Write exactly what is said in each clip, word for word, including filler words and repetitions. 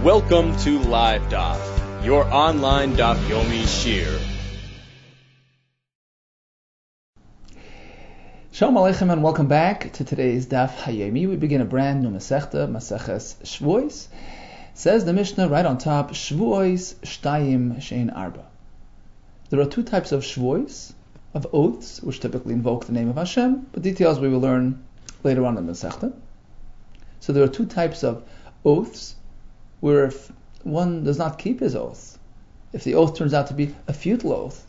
Welcome to Live Daf, your online Daf Yomi Shir. Shalom Aleichem and welcome back to today's Daf Hayomi. We begin a brand new Masechta, Maseches Shvuos. Says the Mishnah right on top, Shvuos Shtayim Shein Arba. There are two types of Shvuos, of oaths, which typically invoke the name of Hashem, but details we will learn later on in the Masechta. So there are two types of oaths, where if one does not keep his oath, if the oath turns out to be a futile oath,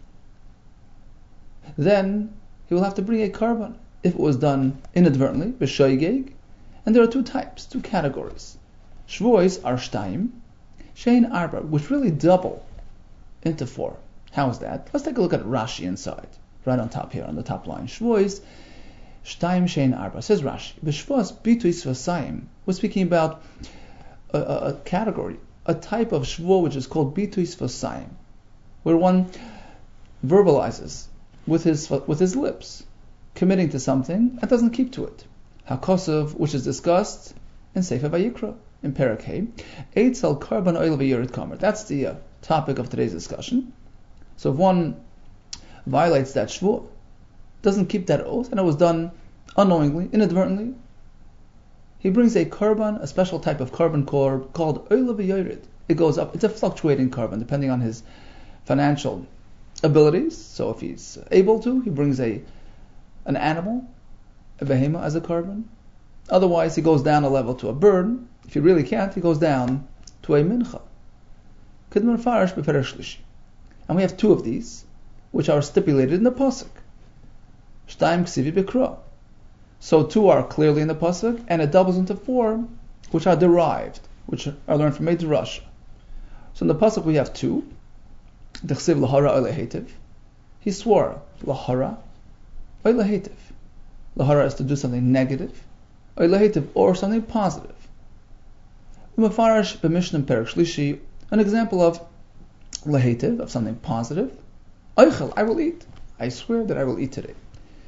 then he will have to bring a korban if it was done inadvertently, b'shoigeg. And there are two types, two categories. Shvuos are shtayim, shein arba, which really double into four. How is that? Let's take a look at Rashi inside, right on top here, on the top line. Shvuos shtayim shein arba. Says Rashi, b'shvuos bituis v'sayim. We're speaking about a, a, a category, a type of shvuah which is called bituis v'sayim, where one verbalizes with his with his lips, committing to something and doesn't keep to it. Hakosov, which is discussed in Sefer Vayikra, in Perek Hey, Eitzel Karban Oil V'Yerid Kamer. That's the uh, topic of today's discussion. So if one violates that shvuah, doesn't keep that oath, and it was done unknowingly, inadvertently, he brings a korban, a special type of korban called, called Oil V'Yerid. It goes up. It's a fluctuating korban, depending on his financial abilities. So if he's able to, he brings a an animal, a behema, as a korban. Otherwise, he goes down a level to a bird. If he really can't, he goes down to a mincha. Kidman farash b'perek shlishi. And we have two of these, which are stipulated in the pasuk. Shtayim ksivi b'kra. So two are clearly in the pasuk, and it doubles into four, which are derived, which are learned from Midrash. So in the pasuk we have two. Dechsiv lahara oile hetiv. He swore lahara oile hetiv. Lahara is to do something negative, oile hetiv, or something positive. Umafarash b'mishnah perek shlishi, an example of lahetiv, of something positive. Eichel, I will eat. I swear that I will eat today.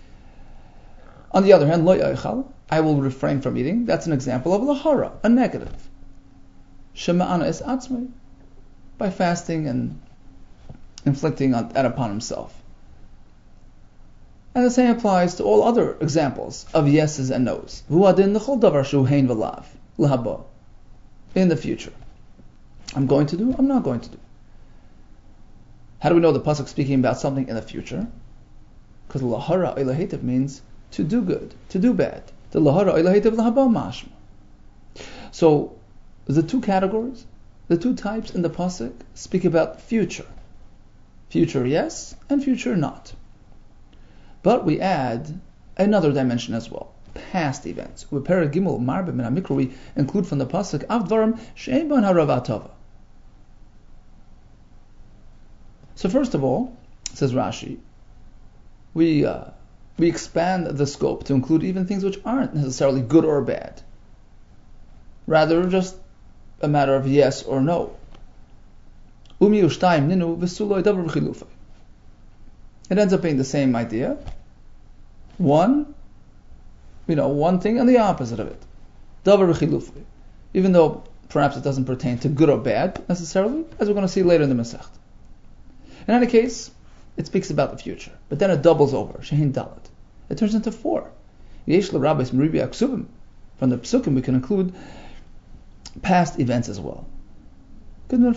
On the other hand, lo eichel, I will refrain from eating. That's an example of lahara, a negative. Shema'ana es atzmei, by fasting and inflicting on, that upon himself. And the same applies to all other examples of yeses and nos. In the future. I'm going to do, I'm not going to do. How do we know the pasuk speaking about something in the future? Because lahara ilahitiv means to do good, to do bad. The lahara ilahitiv lahaba mashma. So the two categories, the two types in the pasuk speak about future. Future yes, and future not. But we add another dimension as well, past events. We include from the pasuk avdvarim she'eban haravatava. So first of all, says Rashi, we uh, we expand the scope to include even things which aren't necessarily good or bad. Rather, just a matter of yes or no. It ends up being the same idea. One, you know, one thing and the opposite of it. Even though perhaps it doesn't pertain to good or bad necessarily, as we're going to see later in the Masechta. In any case, it speaks about the future, but then it doubles over. Shehin Dalet. It turns into four. From the psukim we can include past events as well. Right?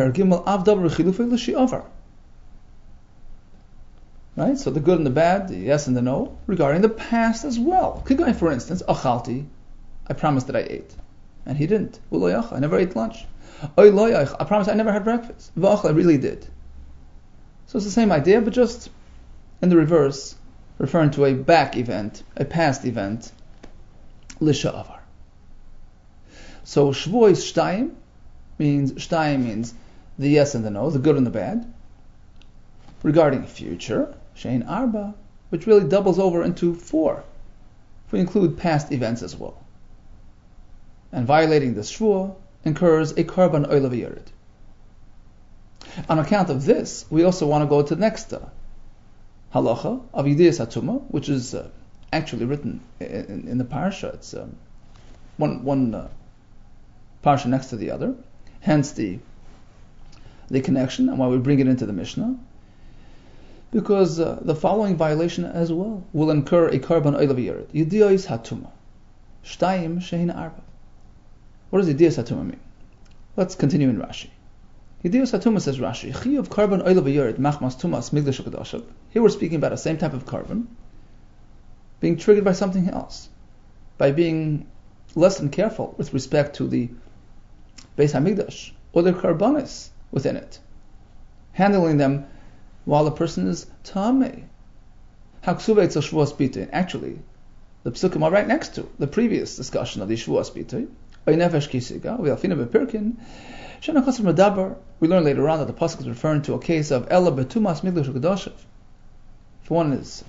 So the good and the bad, the yes and the no, regarding the past as well. For instance, achalti, I promised that I ate, and he didn't. I never ate lunch. I promised I never had breakfast. I really did. So it's the same idea, but just in the reverse, referring to a back event, a past event, lisha avar. So shvuos shtayim means, shtayim means the yes and the no, the good and the bad. Regarding future, shein arba, which really doubles over into four, if we include past events as well. And violating the shvuah incurs a korban oil v'yerid. On account of this, we also want to go to the next uh, halacha of Yidiyas HaTumah, which is uh, actually written in, in the parsha. It's um, one one uh, parsha next to the other, Hence the the connection and why we bring it into the Mishnah. Because uh, the following violation as well will incur a karban oil v'yered. Yidiyos hatuma. Shtayim shehin arba. What does Yidiyos hatuma mean? Let's continue in Rashi. Yidiyos hatuma, says Rashi, chiyuv karban oil v'yered machmas tumas migdash u'kedashav. Here we're speaking about the same type of karban being triggered by something else, by being less than careful with respect to the Beis Hamikdash or the karbanis within it, handling them while the person is tamei. Haksuva etzel shvuas bitui. Actually, the psukim are right next to the previous discussion of the shvuas bitui. Oy nefesh kisiga v'alfina bepirkin shena chasar medaber. We learn later on that the pasuk is referring to a case of ela betumas migdash u'kedashav. If one is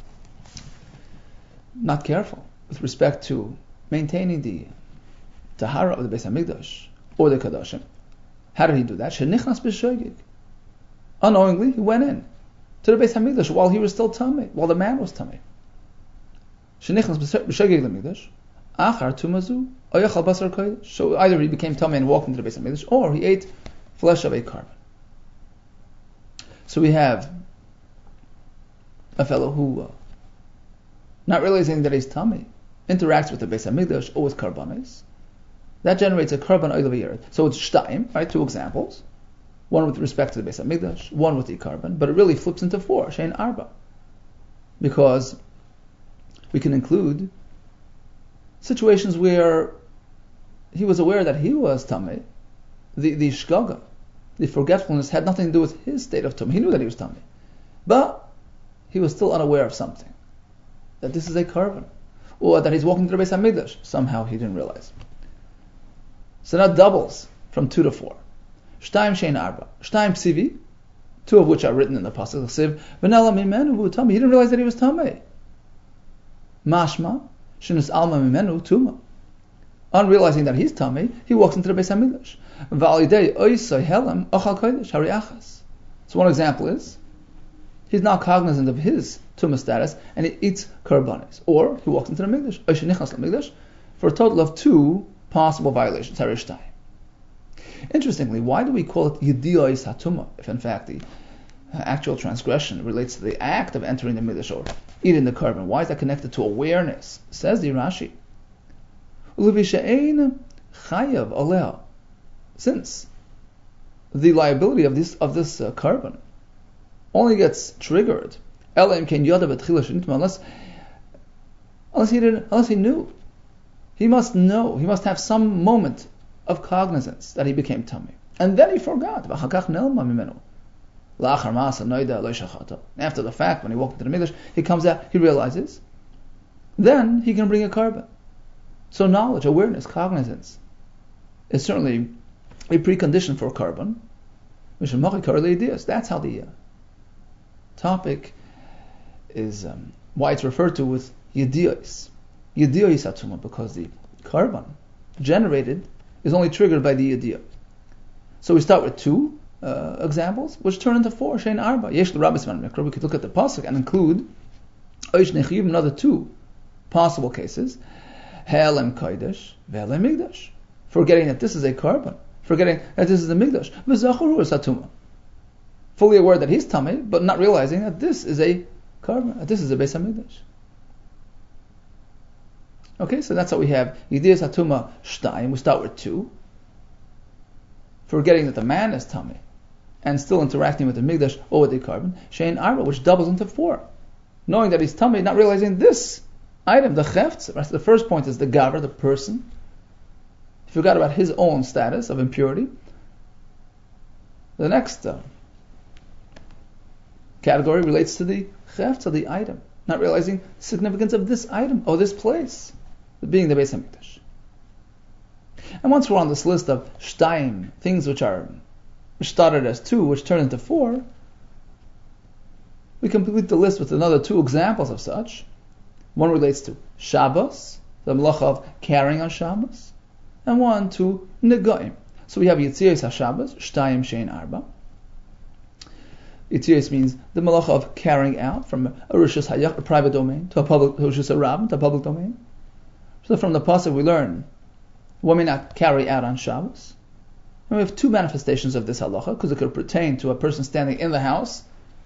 not careful with respect to maintaining the tahara of the Beis Hamikdash or the Kadashim, how did he do that? Shenichnas b'shogeg. Unknowingly, he went in to the Beis Hamikdash while he was still tamei, while the man was tamei. Shenichnas b'shogeg l'mikdash, achar tumazu, oyachal basar kodesh. So either he became tamei and walked into the Beis Hamikdash, or he ate flesh of a karban. So we have a fellow who, uh, not realizing that he's tamei, interacts with the Beis Hamikdash or with karbanis. That generates a karban oil v'yered. So it's shtaim, right? Two examples. One with respect to the Beis Hamikdash, one with the karban, but it really flips into four, shein arba. Because we can include situations where he was aware that he was tamei. The, the shgaga, the forgetfulness had nothing to do with his state of tamei. He knew that he was tamei. But he was still unaware of something. That this is a karban. Or that he's walking to the Beis Hamikdash. Somehow he didn't realize. So that doubles from two to four. Shtaim shein arba. Shtaim psivi, two of which are written in the pasuk siv. V'nala mimenu hu tamei. He didn't realize that he was tamei. Mashma shenus alma mimenu tuma. Unrealizing that he's tamei, he walks into the Beis Hamikdash. V'alidei oisay helam ochal kodesh hariachas. So one example is he's not cognizant of his tumah status and he eats karbanis, or he walks into the mikdash, oishenichas l'mikdash, for a total of two possible violations. Harishtai. Interestingly, why do we call it yidiyos hatumah if in fact the actual transgression relates to the act of entering the mikdash or eating the karban? Why is that connected to awareness? Says the Rashi, chayav aleh, since the liability of this of this uh, karban only gets triggered unless unless he didn't unless he knew. He must know. He must have some moment of cognizance that he became tamei, and then he forgot. After the fact, when he walked into the mikdash, he comes out. He realizes. Then he can bring a karban. So knowledge, awareness, cognizance is certainly a precondition for a karban. That's how the uh, topic is, um, why it's referred to with yidiyos. Yidiyos atuma, because the karban generated is only triggered by the yidiyah. So we start with two uh, examples, which turn into four, shein arba. Yesh l'rabbis man mikra. We could look at the pasuk and include oish nechiyim, another two possible cases. Helem kodesh, ve'helem migdash. Forgetting that this is a karban. Forgetting that this is the migdash. V'zachoru satuma. Fully aware that he's tamei, but not realizing that this is a karban, that this is a Beis Hamikdash. Okay, so that's how we have Yidiyas Hatuma Shtaim. We start with two. Forgetting that the man is tamei, and still interacting with the Migdash or with the karban. Shein Arba, which doubles into four. Knowing that he's tamei, not realizing this item, the chefts. The first point is the gaver, the person. He forgot about his own status of impurity. The next uh, category relates to the chefts of the item, not realizing the significance of this item or this place, being the Beis Hamikdash. And once we're on this list of shtaim, things which are which started as two, which turn into four, we complete the list with another two examples of such. One relates to Shabbos, the melacha of carrying on Shabbos, and one to Negoim. So we have Yitzias HaShabbos, Shtaim Shein Arba. Yitzias means the melacha of carrying out from a Rishus Hayach, a private domain, to a public Rishus Harab, to a public domain. So from the pasuk we learn one may not carry out on Shabbos, And we have two manifestations of this halacha, because it could pertain to a person standing in the house,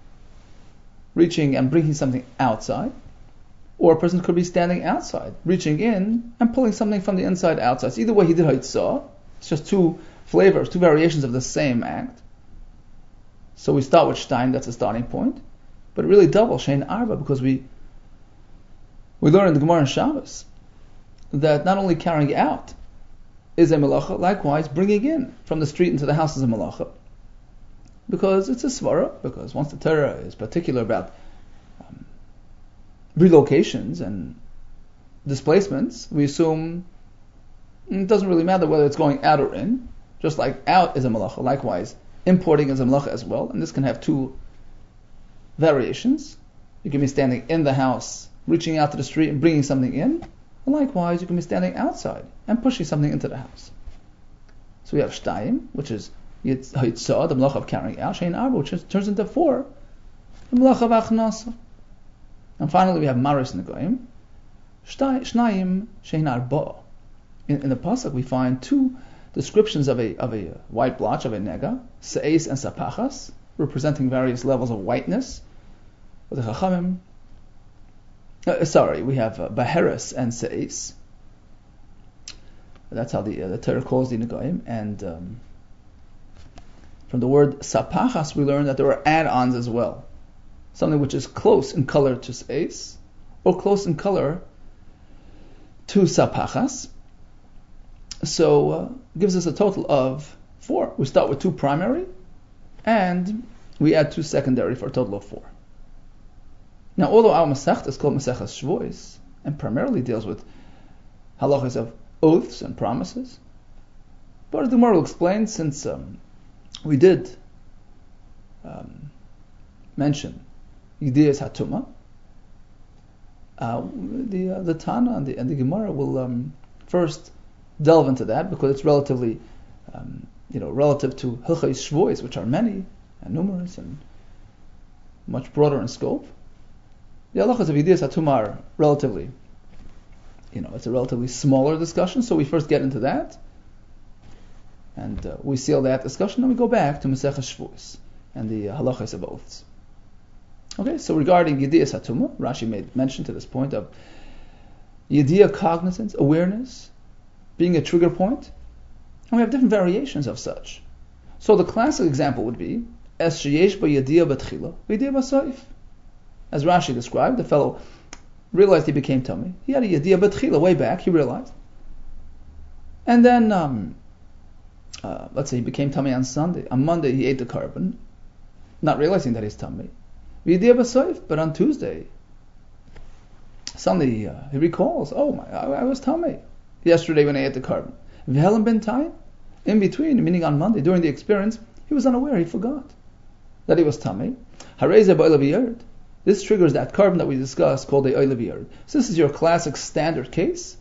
reaching and bringing something outside, or a person could be standing outside, reaching in and pulling something from the inside outside. So either way he did haitzah. It's just two flavors, two variations of the same act. So we start with Stein, that's the starting point. But really double, Shein Arba, because we we learn in the Gemara and Shabbos that not only carrying out is a melacha, likewise bringing in from the street into the house is a melacha. Because it's a svara, because once the Torah is particular about um, relocations and displacements, we assume it doesn't really matter whether it's going out or in. Just like out is a malacha, likewise importing is a malacha as well, and this can have two variations. You can be standing in the house, reaching out to the street and bringing something in, and likewise you can be standing outside and pushing something into the house. So we have shtayim, which is hitzah, the malacha of carrying out, shein arba, which turns into four, the malacha of achnasa. And finally we have maris negoim, shnayim shein arba. In, in the pasuk we find two descriptions of a of a white blotch of a nega, se'es and sapachas, representing various levels of whiteness. With the chachamim, uh, sorry, we have uh, baheres and se'es. That's how the uh, the Torah calls the negoim. And um, from the word sapachas, we learn that there are add-ons as well, something which is close in color to se'es, or close in color to sapachas. So uh, gives us a total of four. We start with two primary, and we add two secondary for a total of four. Now, although our Masechta is called Maseches Shvois, and primarily deals with halachas of oaths and promises, but the Gemara will explain, since um, we did um, mention Yediyas Hatuma, uh, the uh, the Tana and the, and the Gemara will um, first delve into that, because it's relatively, um, you know, relative to Hilchos Shvois, which are many and numerous and much broader in scope. The halachas of Yediyas Hatuma are relatively, you know, it's a relatively smaller discussion, so we first get into that, and uh, we seal that discussion, and we go back to Maseches Shvois and the uh, halachas of oaths. Okay, so regarding Yediyas Hatuma, Rashi made mention to this point of Yediyah, cognizance, awareness, being a trigger point, and we have different variations of such. So the classic example would be Es sheyesh ba yediyah b'tchila, yediyah b'soif. As Rashi described, the fellow realized he became tummy. He had a yediyah b'tchila way back. He realized, and then um, uh, let's say he became tummy on Sunday. On Monday he ate the carbon, not realizing that he's tummy. Yediyah b'soif, but on Tuesday, Sunday uh, he recalls, oh my, I, I was tummy yesterday when I ate the carbon. V'helam ben time, in between, meaning on Monday, during the experience, he was unaware, he forgot that he was tummy. Hareze ba'olev yerd. This triggers that carbon that we discussed called the oilev yerd. So this is your classic standard case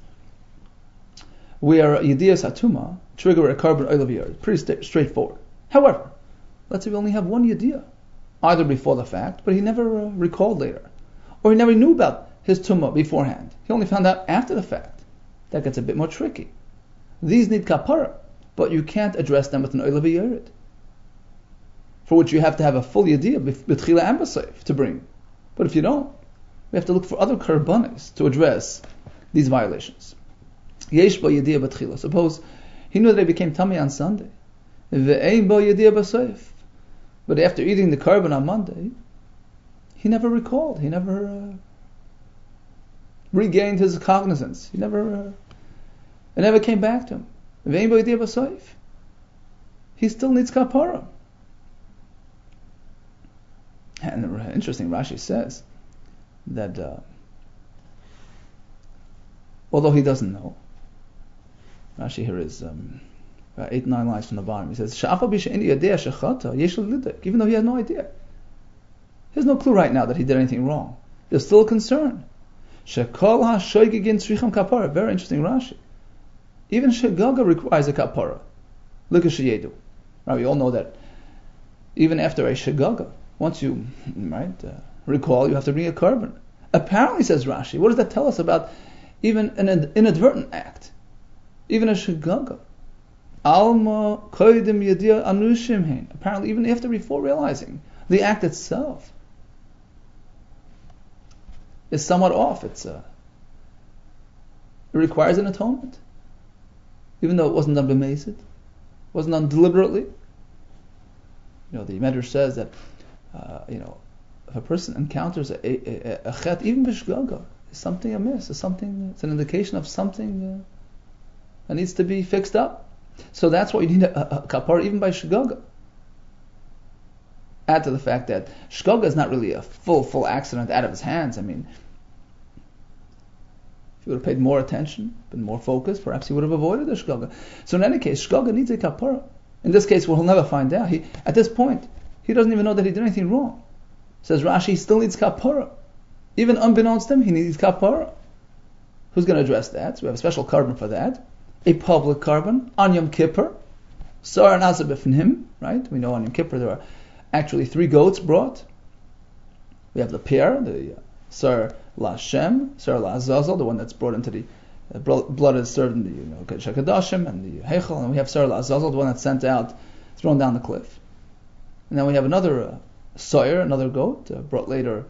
where Yediyas Hatuma trigger a carbon oilev yerd. Pretty st- straightforward. However, let's say we only have one Yediyah, either before the fact, but he never uh, recalled later, or he never knew about his tumah beforehand. He only found out after the fact. That gets a bit more tricky. These need kapara, but you can't address them with an oilev yerd, for which you have to have a full yediyah b'tchila and b'soif to bring. But if you don't, we have to look for other karbanis to address these violations. Yesh ba yediyah b'tchila. Suppose he knew that he became tummy on Sunday, ve'ein ba yediyah b'soif, but after eating the carbon on Monday, he never recalled. He never uh, regained his cognizance. He never, uh, it never came back to him. He still needs kapara. And interesting, Rashi says that uh, although he doesn't know, Rashi here is um, about eight, nine lines from the bottom. He says, even though he has no idea, he has no clue right now that he did anything wrong. There's still a concern. Shekol ha-shoygigin tzricham kapara. Very interesting Rashi. Even shegaga requires a kapara. Look at sheyedu. Right, we all know that even after a shegaga, once you right uh, recall, you have to bring a carbon. Apparently, says Rashi, what does that tell us about even an inadvertent act? Even a shegaga. Alma koidim yadia anushim hein. Apparently, even after before realizing the act itself is somewhat off. It's uh, it requires an atonement, even though it wasn't done b'meisid, wasn't done deliberately. You know, the Medrash says that uh, you know, if a person encounters a, a, a, a chet, even b'shgaga, is something amiss, is something. It's an indication of something uh, that needs to be fixed up. So that's why you need a, a, a kapara even by shgaga. Add to the fact that shgaga is not really a full, full accident out of his hands. I mean, if he would have paid more attention, been more focused, perhaps he would have avoided the shgaga. So in any case, shgaga needs a kapara. In this case, we'll never find out. He, at this point, he doesn't even know that he did anything wrong. Says Rashi, he still needs kapara. Even unbeknownst to him, he needs kapara. Who's going to address that? So we have a special carbon for that. A public carbon on Yom Kippur. Sar Nasa B'fnim, right? We know on Yom Kippur there are actually three goats brought. We have the pair, the Sar Lashem, Sar Lazazel, the one that's brought into the uh, blood is served in the you know, Shekadashim and the Heichel, and we have Sar Lazazel, the one that's sent out, thrown down the cliff. And then we have another uh, Sar, another goat, uh, brought later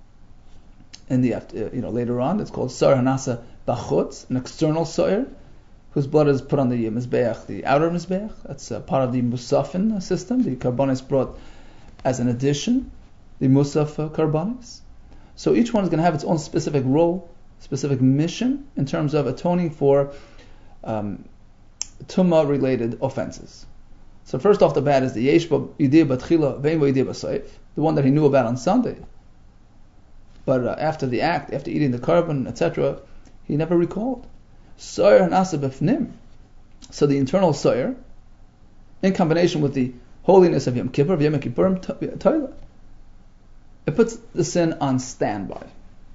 in the uh, you know later on. It's called Sar Hanasa Bachutz, an external Sar, whose blood is put on the Mizbeach, the outer Mizbeach. That's uh, part of the Musafin system. The Karbonis brought as an addition, the Musaf uh, Karbonis. So each one is going to have its own specific role, specific mission in terms of atoning for um, Tumah-related offenses. So first off the bat is the Yeshba Yideh Batchila Vein Yideh Basayf, the one that he knew about on Sunday. But uh, after the act, after eating the carbon, et cetera, he never recalled. Soyer Hanasa B'fnim. So the internal soyer, in combination with the holiness of Yom Kippur, Yom Kippurim Toila, it puts the sin on standby.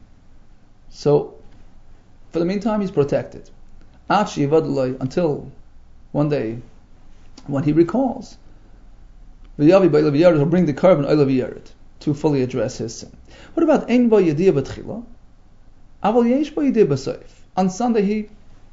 So, for the meantime, he's protected. Until one day, when he recalls, he'll bring the carbon to fully address his sin. What about Ein Bo Yediyah B'tchila? Aval Yesh Bo Yediyah B'Soif. On Sunday, he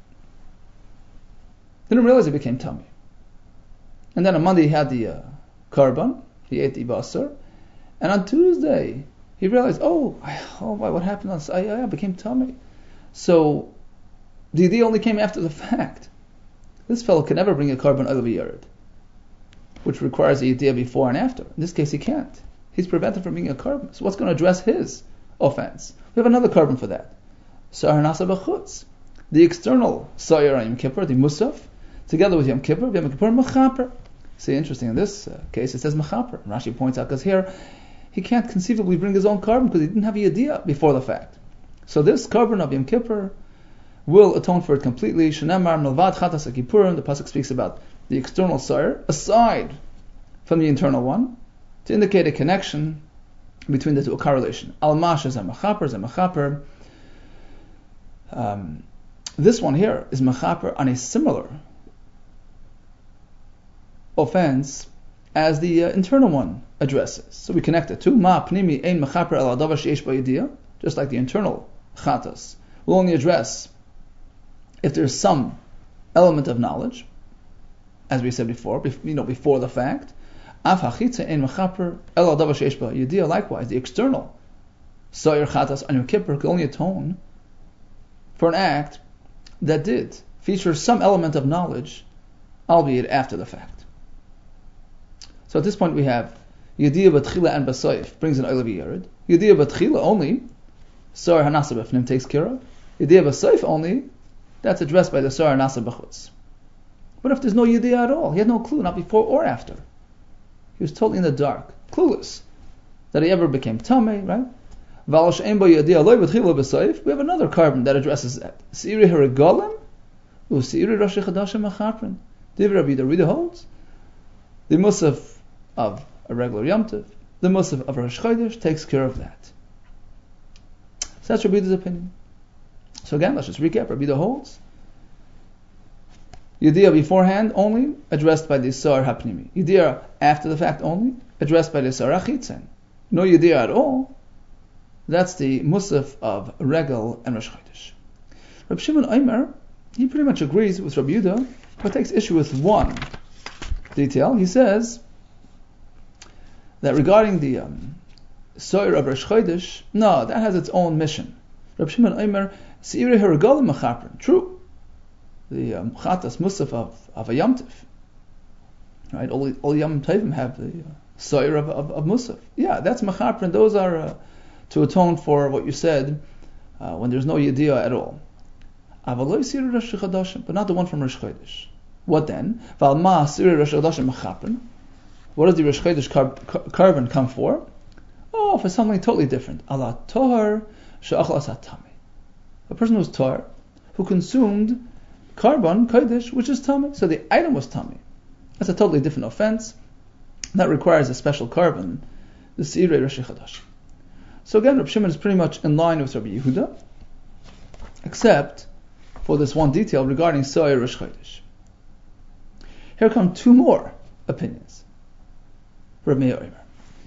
didn't realize it became tummy. And then on Monday he had the uh, carbon, he ate the basar, and on Tuesday he realized, oh, I, oh, what happened on Sunday? I, I became tummy. So the idea only came after the fact. This fellow can never bring a carbon olav yared, which requires the idea before and after. In this case, he can't. He's prevented from being a carbon. So what's going to address his offense? We have another carbon for that. Sa'ar nasa b'chutz. The external Sa'ar on Yom Kippur, the Musaf, together with Yom Kippur, Yom Kippur Mechaper. See, interesting, in this uh, case it says Mechaper. Rashi points out, because here, he can't conceivably bring his own carbon because he didn't have the idea before the fact. So this carbon of Yom Kippur will atone for it completely. Shenemar Milvad Chatas HaKippurim, the Pasuk speaks about the external Sa'ar, aside from the internal one, to indicate a connection between the two, a correlation. Al-Mash is a Mechaper, is a Mechaper. Um, this one here is Mechaper on a similar offense as the uh, internal one addresses. So we connect it to Ma Pnimi Ein Mechaper El Adavar Sheish B'Yediyah, just like the internal Chatas will only address if there's some element of knowledge, as we said before, you know, before the fact. Av Hachitza Ein Mechaper El Adavar Sheish B'Yediyah, likewise, the external Sa'ir Chatas on Yom Kippur can only atone for an act that did feature some element of knowledge, albeit after the fact. So at this point we have Yediyah B'Tchila and B'Soif brings an Olav Yared. Yediyah B'Tchila only, Sar Hanasa B'Fnim takes care of. Yediyah B'Soif only, that's addressed by the Sar Hanasa B'Chutz. What if there's no Yediyah at all? He had no clue, not before or after. He was totally in the dark, clueless, that he ever became Tameh, right? We have another carbon that addresses that. Seiri Harigolim, Useiri Rosh Chadashim Machaprin. Divrei Rabbi Yehuda holds the Musaf of a regular Yom Tov, the Musaf of Rosh Chodesh takes care of that. So that's Rabbi Yehuda's opinion. So again, let's just recap. Rabbi Yehuda holds Yediyah beforehand only addressed by the Sa'ar Hapnimi. Yediyah after the fact only addressed by the Sa'ar Achitzen. No Yediyah at all. That's the Musaf of Regel and Rosh Chodesh. Rabbi Shimon Omer, he pretty much agrees with Rabbi Yehuda but takes issue with one detail. He says that regarding the um, Soyer of Rosh Chodesh, no, that has its own mission. Reb Shimon Omer, Seirei Haragolim Mechaprin. True. The um, Chatas Musaf of, of a Yom Tov. Right? All, all Yom Tovim have the uh, Soyer of, of, of Musaf. Yeah, that's Mechaprin. Those are uh, to atone for what you said uh, when there's no Yediyah at all. Avaloi Seirei Rosh Chodeshim, but not the one from Rosh Chodesh. What then? Valma Seirei Rosh Chodeshim Mechaprin. What does the Rosh Chodesh carbon come for? Oh, for something totally different. Allah Tohar She'achal Asat Tami. A person who's Tohar, who consumed carbon, Kodesh, which is Tami. So the item was Tami. That's a totally different offense. That requires a special carbon, the Seirei Rosh Chodesh. So again, Reb Shimon is pretty much in line with Rabbi Yehuda, except for this one detail regarding Soyer Rosh Chodesh. Here come two more opinions. Reb Meir Omer.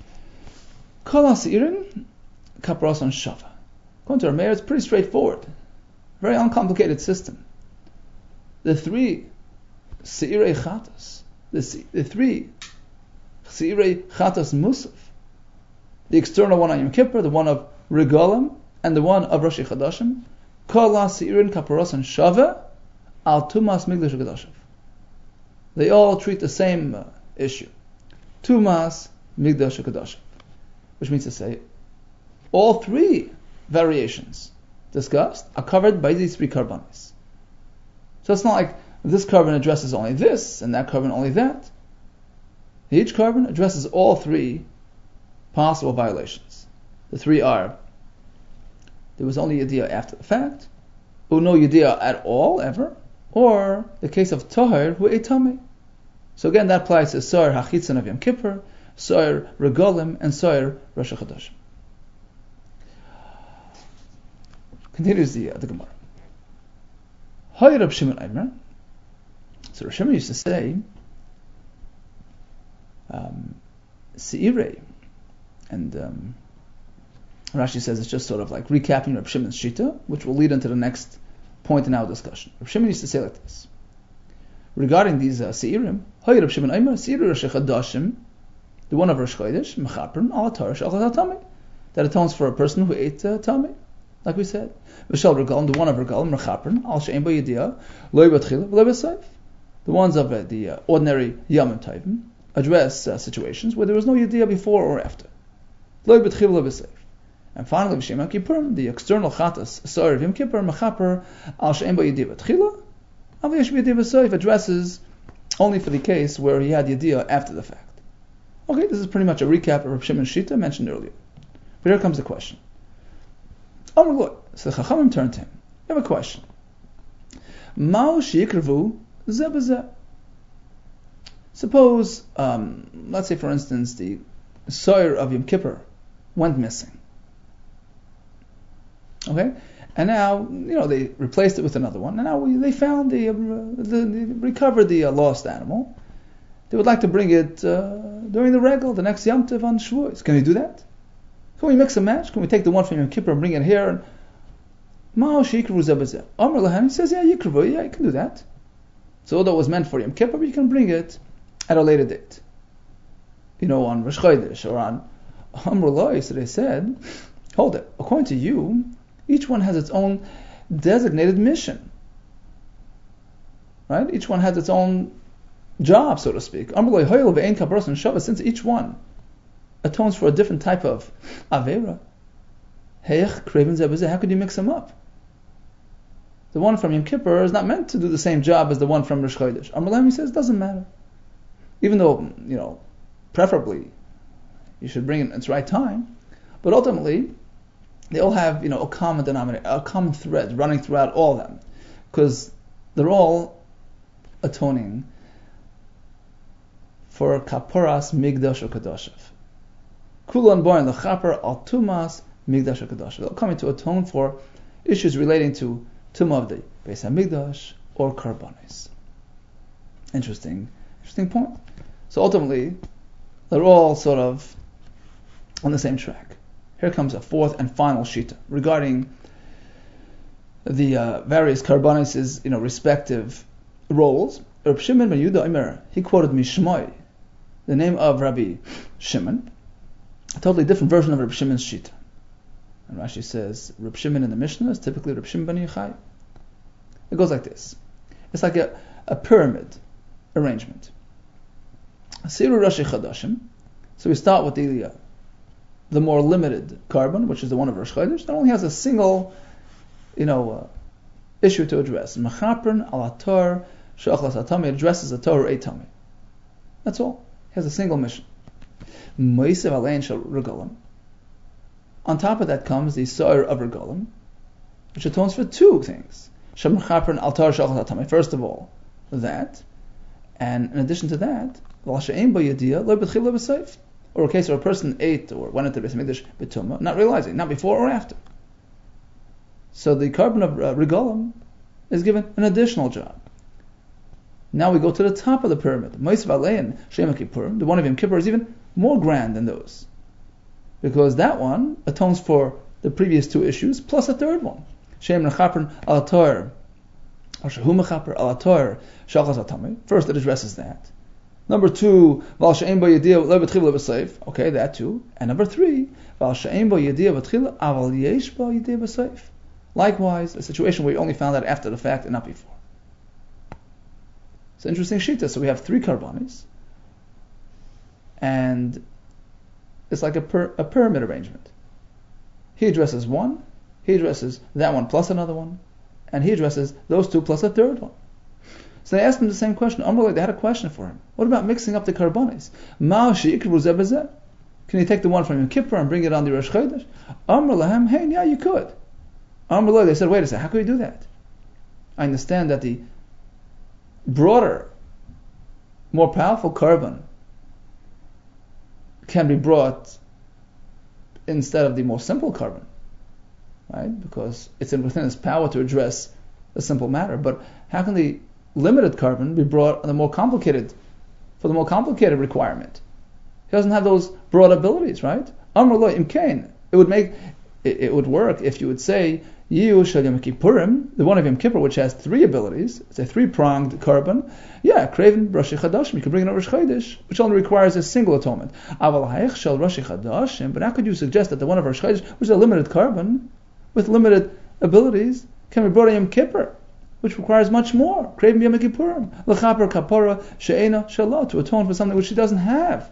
Kol HaSeirin Kaparos on Shava. According to Reb Meir, it's pretty straightforward. Very uncomplicated system. The three Seirei Chatas, the, the three Seirei Chatas Musaf, the external one on Yom Kippur, the one of Regalim, and the one of Rosh Chodeshim, Kol HaSeirin Kaparos on Shava Al Tumas Migdash HaKadosh. They all treat the same uh, issue. Tumas Migdash HaKadosh. Which means to say, all three variations discussed are covered by these three karbanis. So it's not like this carbon addresses only this, and that carbon only that. Each carbon addresses all three possible violations. The three are, there was only Yediyah after the fact, or no Yediyah at all, ever, or the case of Toher, who ate Tameh. So again, that applies to Soyer HaChitzon of Yom Kippur, Soyer Regalim, and Soyer Rosh Chodeshim. Continues the, uh, the Gemara. Hay Reb Shimon Omer. So Reb Shimon used to say, um, Seirei, and um, Rashi says it's just sort of like recapping Reb Shimon's Shita, which will lead into the next point in our discussion. Reb Shimon used to say like this. Regarding these uh, Seirim, Hay Reb Shimon Omer, Seirei Rosh Chodeshim, the one of Rosh Chodesh, Mechaprin, Al Torah She'achal Tameh, that atones for a person who ate uh, Tameh, like we said. V'shel Regalim, the one of Regalim, Mechaprin, Al She'en Bo Yediyah, Lo B'tchila, V'lo B'seif. The ones of uh, the uh, ordinary Yom Tovim address uh, situations where there was no Yediyah before or after. Lo B'tchila, Lo B'seif. And finally, V'shem HaKippur, the external Chatas, Soyer of Yom Kippur, Mechaper, Al She'en Bo Yediyah B'tchila, Al Yesh B'Yediyah B'seif addresses only for the case where he had Yediyah after the fact. Okay, this is pretty much a recap of Reb Shimon's Shita mentioned earlier. But here comes the question. Oh, look, so the Chachamim turned to him. You have a question. Mao sheyikravu zeh b'zeh. Suppose, um, let's say for instance, the Soyer of Yom Kippur went missing. Okay? And now, you know, they replaced it with another one. And now we, they found the, uh, the, the recovered the uh, lost animal. They would like to bring it uh, during the regal, the next Yom Tov on Shavuos. Can we do that? Can we mix a match? Can we take the one from Yom Kippur and bring it here? And Ma'o sheikru zebazeh. Amr Lahan, he says, yeah, yikruvu, yeah, you can do that. So although it was meant for Yom Kippur, you can bring it at a later date. You know, on Rosh Chodesh or on Amr Lahan, so they said, hold it. According to you, each one has its own designated mission. Right? Each one has its own job, so to speak. Since each one atones for a different type of Avera, how could you mix them up? The one from Yom Kippur is not meant to do the same job as the one from Rosh Chodesh. Amr he says, doesn't matter. Even though, you know, preferably you should bring it in its right time, but ultimately they all have, you know, a common denominator, a common thread running throughout all of them, because they're all atoning for kaparas migdash u'kadoshev. Kulan boyan lechaper al tumas migdash u'kadoshev. They'll come in to atone for issues relating to tumah of the Beis Hamikdash or karbanis. Interesting, interesting point. So ultimately, they're all sort of on the same track. Here comes a fourth and final shita regarding the uh, various karbanis' you know respective roles. Reb Shimon ben Yehuda Omer, he quoted Mishmoi, the name of Rabbi Shimon, a totally different version of Reb Shimon's Shita. And Rashi says, Reb Shimon in the Mishnah is typically Reb Shimon ben Yochai. It goes like this. It's like a, a pyramid arrangement. Siru Rashi Chadashim. So we start with the uh, the more limited carbon, which is the one of Rosh Chodesh, that only has a single, you know, uh, issue to address. Mechapern al ator she'achlas atami, it addresses a Torah or a Tami. That's all. It has a single mission. Moisev alein shel regalim. On top of that comes the Sa'ir of regalim, which atones for two things. Shem mechapern al Torah she'achlas atami. First of all, that, and in addition to that, or a case where a person ate or went into the Beis Hamikdash b'tumah, not realizing, not before or after. So the carbon of uh, regalim is given an additional job. Now we go to the top of the pyramid. Moisev alein Shem Kippurim, the one of Yom Kippur, is even more grand than those, because that one atones for the previous two issues plus a third one. Shem Nechapern al Torah, or Shehu Mechaper al Torah Shachas Atami. First, it addresses that. Number two, Val She'en Bo Yediyah Lo B'Tchila Lo B'Seif. Okay, that too. And number three, Val She'en Bo Yediyah B'Tchila Aval Yesh Bo Yediyah B'Seif. Likewise, a situation where you only found out after the fact and not before. It's an interesting shita. So we have three karbanis, and it's like a, per, a pyramid arrangement. He addresses one, he addresses that one plus another one, and he addresses those two plus a third one. So they asked him the same question. Amrullah, they had a question for him. What about mixing up the karbanis? Can you take the one from Yom Kippur and bring it on the Rosh Chodesh? Amrullah, hey, yeah, you could. Amrullah, they said, wait a second, how could you do that? I understand that the broader, more powerful carbon can be brought instead of the more simple carbon, right? Because it's within its power to address a simple matter. But how can the limited carbon be brought on the more complicated, for the more complicated requirement? He doesn't have those broad abilities, right? Amr lo imkain. It would make, it, it would work if you would say, Yiyu shel Yom Kippurim, the one of Yom Kippur, which has three abilities, it's a three-pronged carbon. Yeah, Kraven Rashi Chadashim, you can bring in a Rosh Chodesh, which only requires a single atonement. Aval ha'ech shel Rashi Chadashim, but how could you suggest that the one of Rosh Chodesh, which is a limited carbon, with limited abilities, can be brought in Yom Kippur, which requires much more? Kraven Yom Kippurim, l'chaper kapara she'ena shallah, to atone for something which she doesn't have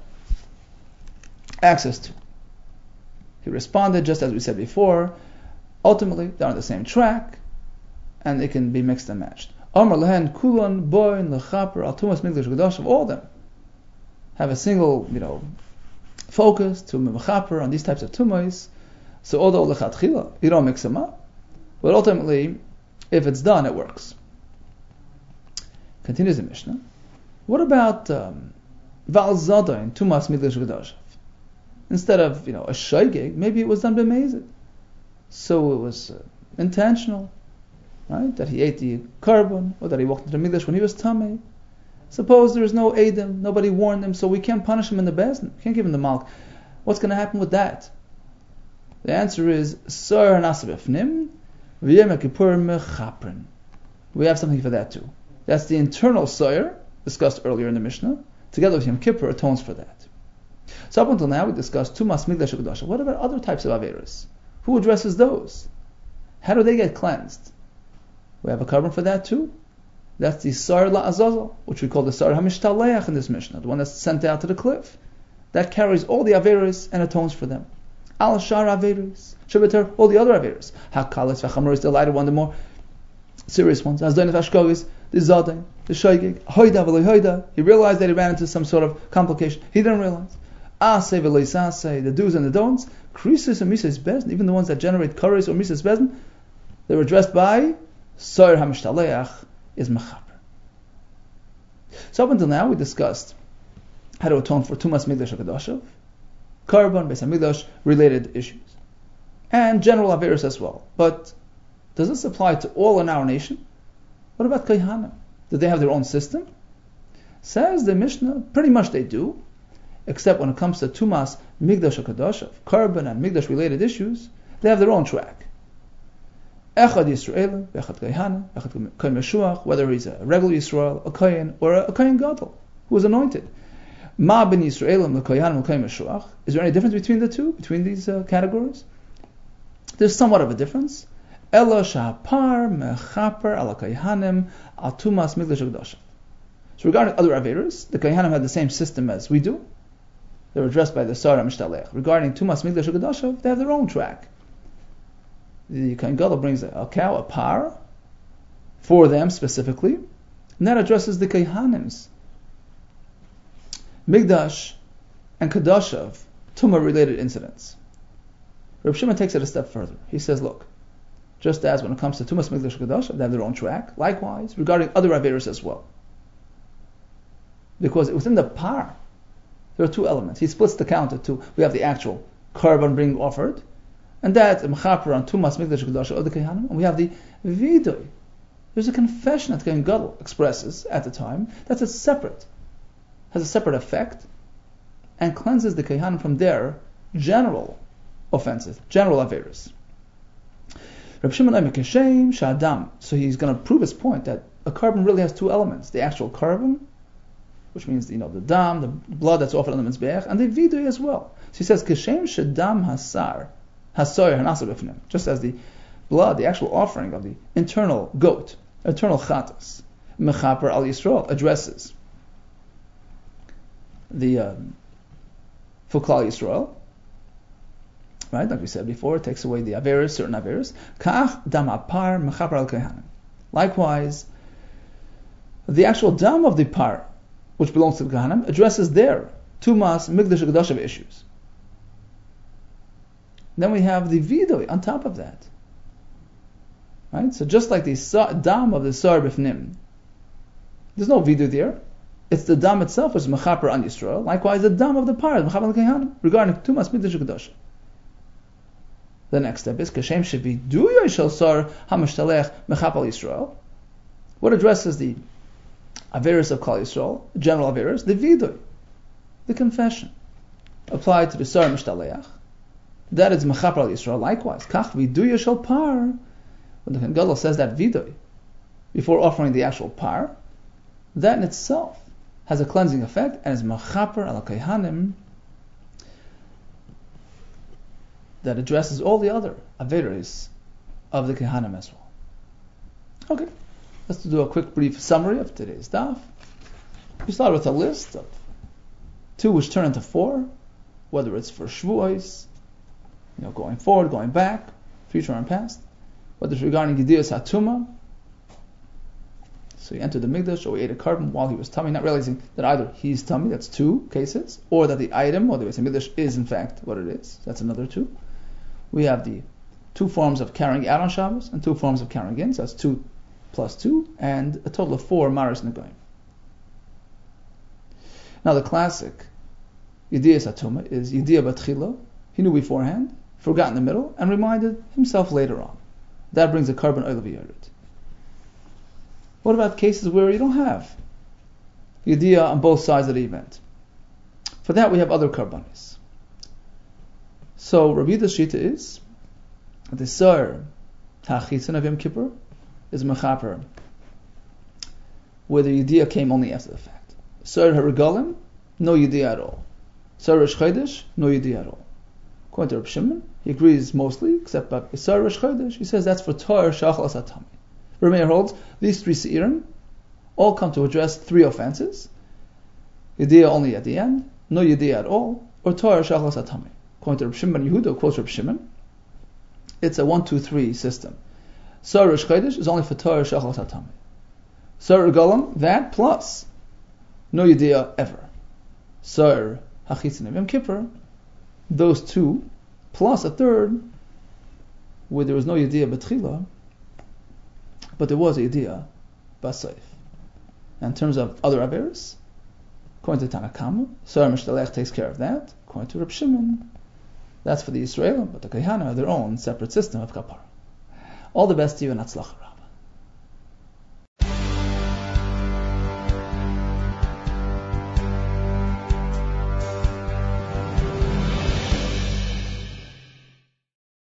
access to. He responded, just as we said before, ultimately, they're on the same track, and they can be mixed and matched. Amar lehen kulan boin lechaper al tumas migdash gedosh, of all of them have a single, you know, focus to mechaper on these types of tumas. So although lechatchila, you don't mix them up, but ultimately, if it's done, it works. Continues the Mishnah. What about um, val zadain tumas migdash gedosh? Instead of, you know, a shaygig, maybe it was done b'mezid. So it was uh, intentional, right? That he ate the carbon, or that he walked into the Mikdash when he was tamei. Suppose there is no Edom, nobody warned him, so we can't punish him in the Bezdin. We can't give him the malk. What's going to happen with that? The answer is Sar Nasabefnim V'Yom Kippur Mechaprin. We have something for that too. That's the internal Sar discussed earlier in the Mishnah. Together with Yom Kippur atones for that. So up until now we discussed Tumas Mikdash Kedusha. What about other types of Averis? Who addresses those? How do they get cleansed? We have a carbon for that too. That's the Sar La'azazel, which we call the Sar HaMishtaleach in this Mishnah, the one that's sent out to the cliff. That carries all the Averis and atones for them. Al Shar Averis, Shabbatar, all the other Averis. Hakalis Vachamoris, the lighter one, the more serious ones. Azdoin Vashkogis, the Zadain, the Shoygig, Hoida V'Loi Hoida. He realized that he ran into some sort of complication. He didn't realize. Aseh V'Loi Saseh, the do's and the don'ts. Krisis and Mises Bezin, even the ones that generate Kares or Mises Bezin, they were addressed by Sar HaMishtaleach is Mechaper. So up until now we discussed how to atone for Tumas Mikdash HaKadoshov, Karban, Beis HaMikdash, related issues, and general Averis as well. But does this apply to all in our nation? What about Kohanim? Do they have their own system? Says the Mishnah, pretty much they do, except when it comes to Tumas Mikdash HaKadoshov, Karban and Mikdash related issues, they have their own track. Echad Yisrael, Echad Kayhana, Echad Kohen Meshuach, whether he's a regular Yisrael, a Kohen, or a Kohen Gadol, who is anointed. Ma ben Yisraelim l'Kohanim l'Kohen Meshuach. Is there any difference between the two, between these uh, categories? There's somewhat of a difference. Ela shahapar mechaper ala Kohanim al tumas migdash hakadosh. So regarding other Averos, the Kohanim had the same system as we do. They were addressed by the Sar HaMishtalech. Regarding tumas migdash hakadosh, they have their own track. The Kohen Gadol brings a, a cow, a par, for them specifically, and that addresses the Kohanim's Migdash and Kadashav, Tumah related incidents. Reb Shimon takes it a step further. He says, look, just as when it comes to Tumas, Migdash, and Kadashav, they have their own track, likewise, regarding other Averos as well. Because within the par, there are two elements. He splits the count into two. We have the actual carbon being offered, and that's a Mechaper on Tumas, Migdash, and Kadashav of the Kohanim, and we have the Vidoy. There's a confession that Kohen Gadol expresses at the time that's a separate has a separate effect and cleanses the Kohanim from their general offenses, general Averos. Reb Shimon Omer Keshem Shadam. So he's going to prove his point that a carbon really has two elements: the actual carbon, which means you know the dam, the blood that's offered on the mizbeach, and the vidui as well. So he says Keshem Shadam Hasar Hasoyer Hanasar B'fnim, just as the blood, the actual offering of the internal goat, internal chatas, Mechaper al Yisrael addresses the um, for Klal Yisrael, right? Like we said before, it takes away the Averos, certain Averos. Ka'ach dam apar mechaper al Kohanim. Likewise, the actual dam of the par, which belongs to the Kohanim, addresses their tumas, migdash, kedusha issues. Then we have the vidoy on top of that, right? So just like the sa- dam of the sar b'fnim, there's no vidoy there. It's the dam itself which is mechaper on Yisrael. Likewise, the dam of the par is mechaper on Kohanim regarding tumas migdash kedusha. The next step is kashem sheviduyoy shel sar hamishtalech mechaper al Yisrael. What addresses the Averos of Klal Yisrael, general Averos, the vidoy, the confession, applied to the sar mishtalech. That is mechaper al Yisrael. Likewise, kach viduyoy shel par. When the Kohen Gadol says that vidoy before offering the actual par, that in itself has a cleansing effect and is mechaper al Kohanim that addresses all the other Averos of the Kohanim as well. Okay, let's do a quick brief summary of today's daf. We start with a list of two which turn into four, whether it's for Shavuos, you know, going forward, going back, future and past, whether it's regarding Yediyas HaTumah. So he entered the Mikdash, or he ate a carbon while he was tummy, not realizing that either he's tummy, that's two cases, or that the item, or the Mikdash, is in fact what it is. That's another two. We have the two forms of carrying out on Shabbos, and two forms of carrying in, so that's two plus two, and a total of four Maris Negoim. Now the classic Yediyas HaTumah is Yediyah Batchila. He knew beforehand, forgot in the middle, and reminded himself later on. That brings a carbon oil of Yerid. What about cases where you don't have Yediyah on both sides of the event? For that we have other karbanis. So Rabbi Yehuda's shita is the sar tachitzin of Yom Kippur is mechaper, where the Yediyah came only after the fact. Sar harigalim, no Yediyah at all. Sar Rosh Chodesh, no Yediyah at all. According to Reb Shimon, he agrees mostly, except by Sar Rosh Chodesh. He says that's for Tor Shachal Asatami. Rameir holds these three seirim all come to address three offenses: Yediyah only at the end, no Yediyah at all, or Torah Shachal Satami. According to Reb Shimon Yehuda, quotes Reb Shimon, it's a one, two, three system. Sar Rosh Chodesh is only for Torah Shachal Satami. Sar Galam, that plus no Yediyah ever. Sar Hachitzin Yom Kippur, those two plus a third where there was no Yediyah B'tchila, but there was a Yediyah Basayif. In terms of other Averos, according to Tanakama, Sar Mishtalech takes care of that. According to Reb Shimon, that's for the Yisraelim, but the Kohanim have their own separate system of kapara. All the best to you and Hatzlacha.